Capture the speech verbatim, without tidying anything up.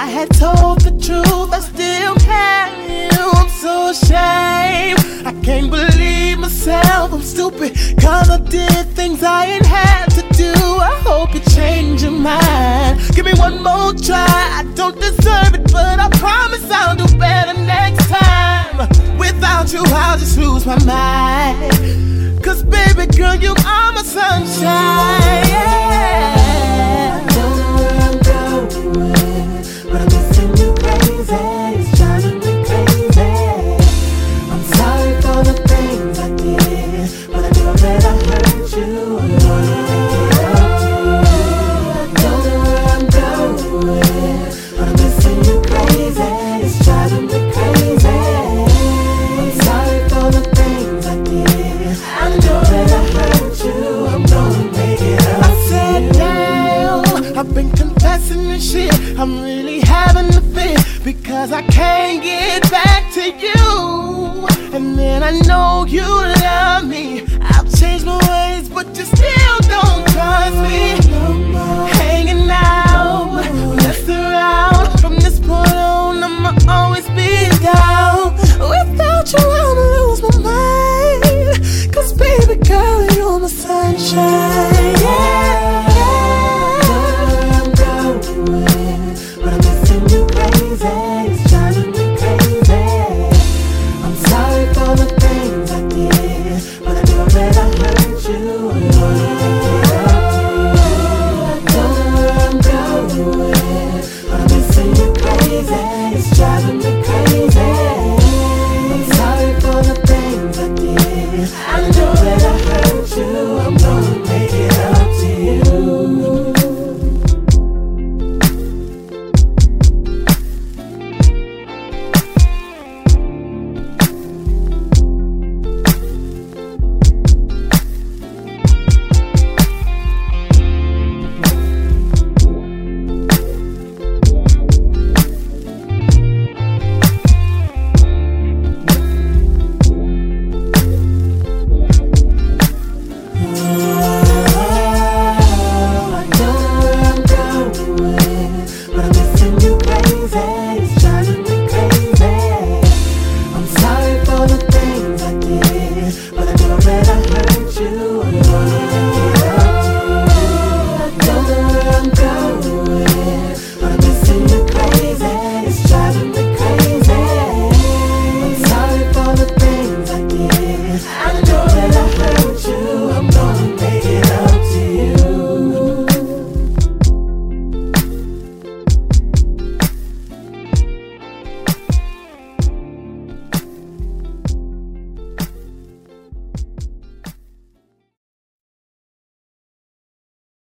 I had told the truth, I still had you. I'm so ashamed, I can't believe myself. I'm stupid, cause I did things I ain't had to do. I hope you change your mind. Give me one more try, I don't deserve it, but I promise I'll do better next time. Without you, I'll just lose my mind. Cause baby girl, you are my sunshine. Yeah. I don't know where I'm going, but I'm missing you crazy. It's driving me crazy. I'm sorry for the things I did, but I know that I hurt you. I'm gonna make it up to you. I don't know where I'm going, but I'm missing you crazy. It's driving me crazy. I'm sorry for the things I did. I know that I hurt you. I'm gonna make it up to you. I said damn, I've been confessing this shit. I'm really having to fit because I can't get back to you. And then I know you love me. I've changed my ways, but you still